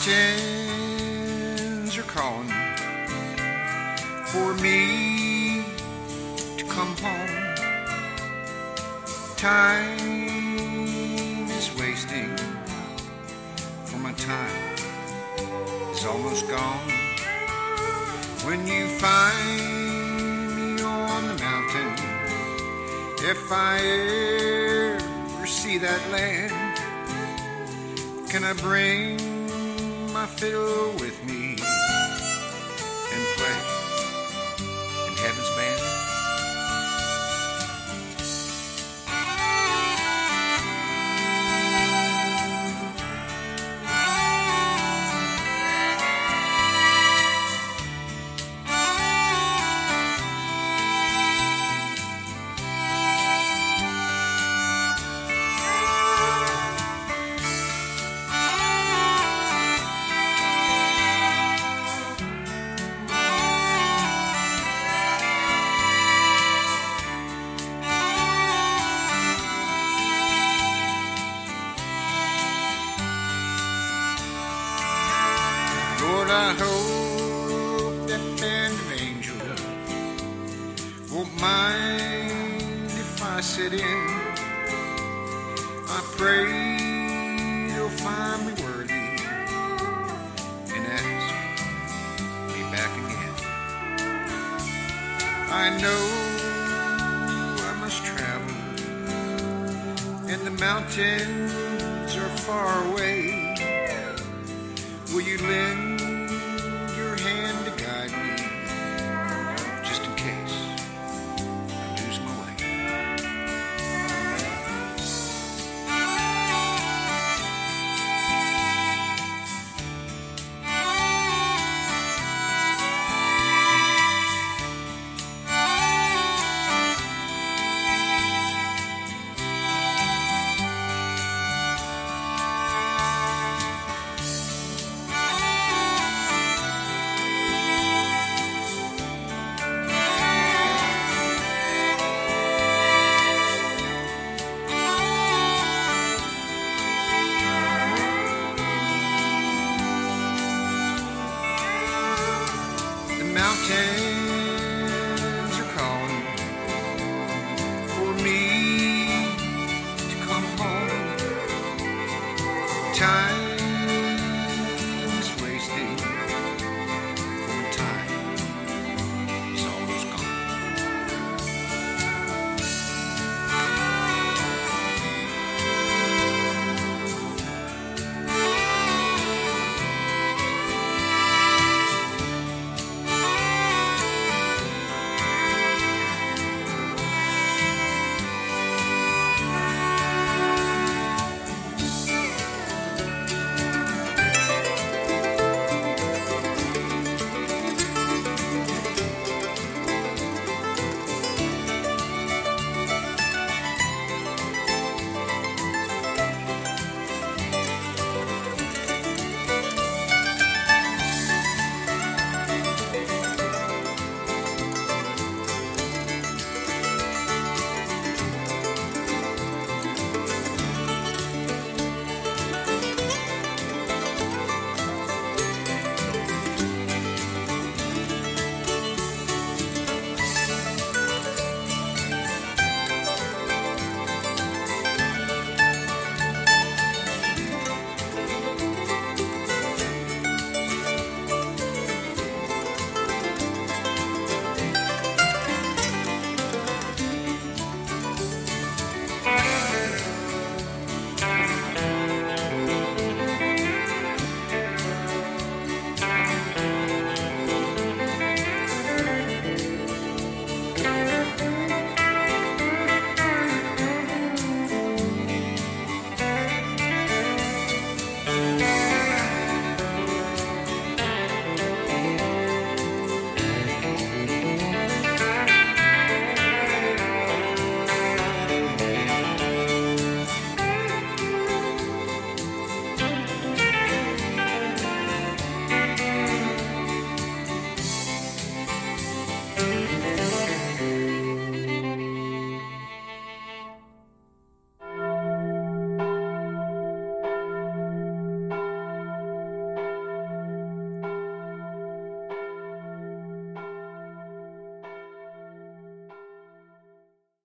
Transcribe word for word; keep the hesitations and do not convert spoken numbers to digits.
mountains are calling for me to come home. Time is wasting, for my time is almost gone. When you find me on the mountain, if I ever see that land, can I bring my fiddle with me and play in heaven's band? Lord, I hope that band of angels won't mind if I sit in. I pray you'll find me worthy and ask me back again. I know I must travel, and the mountains are far away. Will you lend